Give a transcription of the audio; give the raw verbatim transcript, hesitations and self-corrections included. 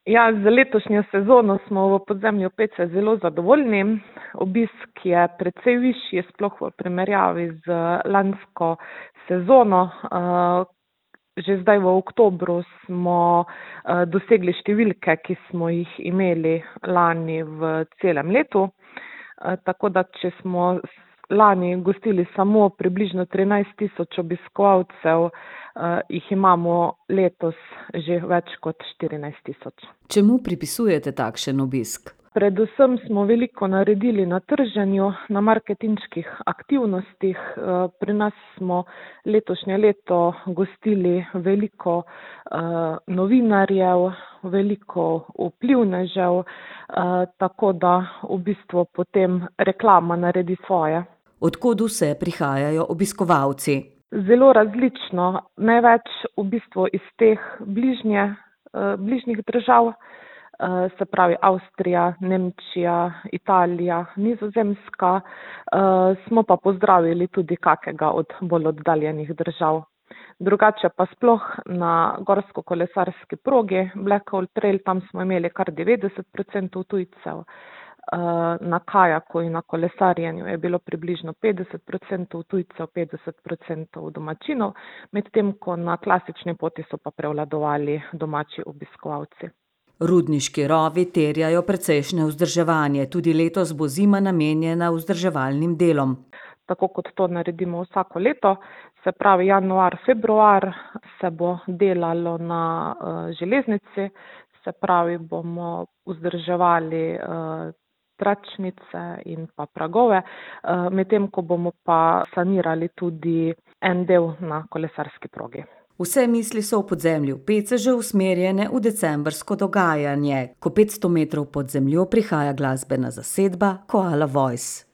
Ja, z letošnjo sezono smo v podzemlju Pece zelo zadovoljni. Obisk je precej višji, sploh v primerjavi z lansko sezono. Že zdaj v oktobru smo dosegli številke, ki smo jih imeli lani v celem letu. Tako da če smo lani gostili samo približno trinajst tisoč obiskovalcev, jih imamo letos že več kot štirinajst tisoč. Čemu pripisujete takšen obisk? Predvsem smo veliko naredili na trženju, na marketinških aktivnostih. Pri nas smo letošnje leto gostili veliko novinarjev, veliko vplivnežev, tako da v bistvu potem reklama naredi svoje. Od kod vse prihajajo obiskovalci? Zelo različno. Največ v bistvu iz teh bližnje, bližnjih držav, se pravi Avstrija, Nemčija, Italija, Nizozemska. Smo pa pozdravili tudi kakega od bolj oddaljenih držav. Drugače pa sploh na gorsko-kolesarski progi Black Hole Trail, tam smo imeli kar devetdeset procentov tujcev. Na kajaku in na kolesarjenju je bilo približno petdeset procentov tujcev, petdeset procentov domačinov, medtem ko na klasični poti so pa prevladovali domači obiskovalci. Rudniški rovi terjajo precejšnje vzdrževanje, tudi letos bo zima namenjena vzdrževalnim delom. Tako kot to naredimo vsako leto, se pravi januar, februar se bo delalo na železnici, se pravi bomo vzdrževali tračnice in pa pragove, medtem ko bomo pa sanirali tudi en del na kolesarski progi. Vse misli so v podzemlju Pece že usmerjene v decembrsko dogajanje, ko petsto metrov pod zemljo prihaja glasbena zasedba Koala Voice.